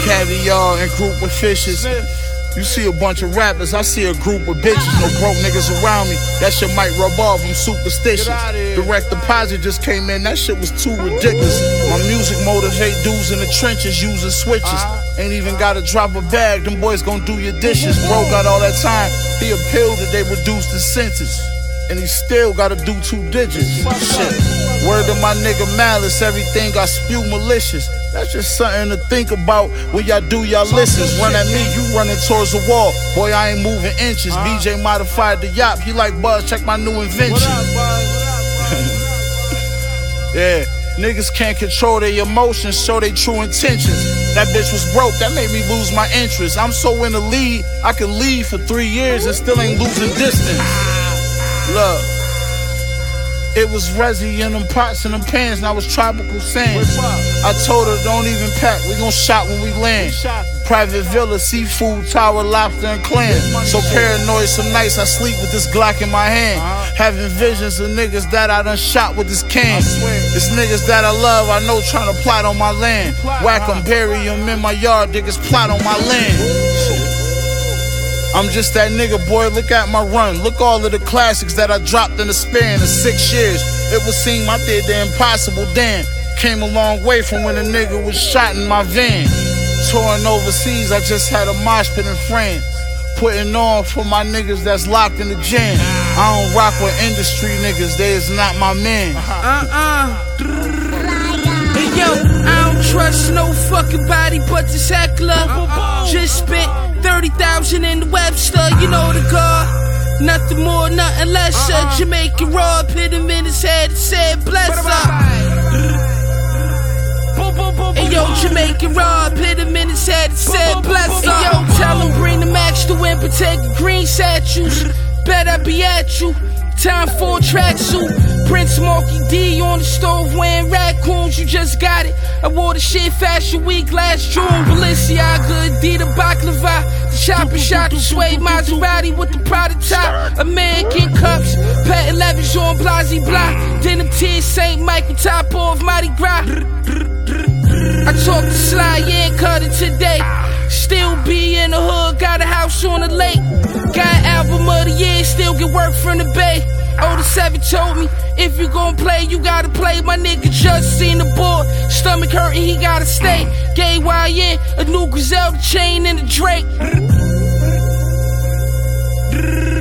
Caviar and group of fishes. You see a bunch of rappers, I see a group of bitches. No broke niggas around me, that shit might rub off, I'm superstitious. Direct deposit just came in, that shit was too ridiculous. My music motivate dudes in the trenches using switches. Ain't even gotta drop a bag, them boys gon' do your dishes. Bro got all that time, he appealed that they reduced the sentence. And he still gotta do 2 digits. Shit. Word to my nigga Malice, everything I spew malicious. That's just something to think about when y'all do y'all listens. Run at me, you running towards the wall. Boy, I ain't moving inches. BJ modified the yacht. He like, Buzz, check my new invention. Yeah, niggas can't control their emotions, show their true intentions. That bitch was broke, that made me lose my interest. I'm so in the lead, I could leave for 3 years and still ain't losing distance. Look, it was Rezzy in them pots and them pans, now it's tropical sand. I told her don't even pack, we gon' shop when we land. Private villa, seafood, tower, lobster and clam. So paranoid some nights I sleep with this Glock in my hand. Having visions of niggas that I done shot with this can. It's niggas that I love, I know tryna plot on my land. Whack 'em, bury 'em in my yard, niggas plot on my land. I'm just that nigga, boy, look at my run. Look all of the classics that I dropped in the span of 6 years. It would seem I did the impossible, damn. Came a long way from when a nigga was shot in my van. Touring overseas, I just had a mosh pit in France. Putting on for my niggas that's locked in the jam. I don't rock with industry niggas, they is not my man. Hey yo, I don't trust no fucking body but this heckler. Just spent 30,000 in the Webster, you know the God. Nothing more, nothing less. Jamaican Rob hit him in his head and said, bless up. Hey yo, Jamaican Rob hit him in his head and said, bless up. Hey yo, tell him bring the max to win, but take the green statues. Bet I be at you. Time for a tracksuit. Prince Marky D on the stove wearing raccoons, you just got it. I wore the shit Fashion Week last June. Balenciaga, Adidas, Baklava. The chopper shot the suede Maserati with the prototype. American cups, Pet 11s on Blasey Blah. Denim tears, St. Michael, top off Mardi Gras. I talked to Sly and Cutter today. Still be in the hood, got a house on the lake. Got album of the year, still get work from the Bay. Older 7 told me, if you gon' play, you gotta play. My nigga just seen the board, stomach hurting, he gotta stay. Gay YN, a new Griselda chain and a Drake.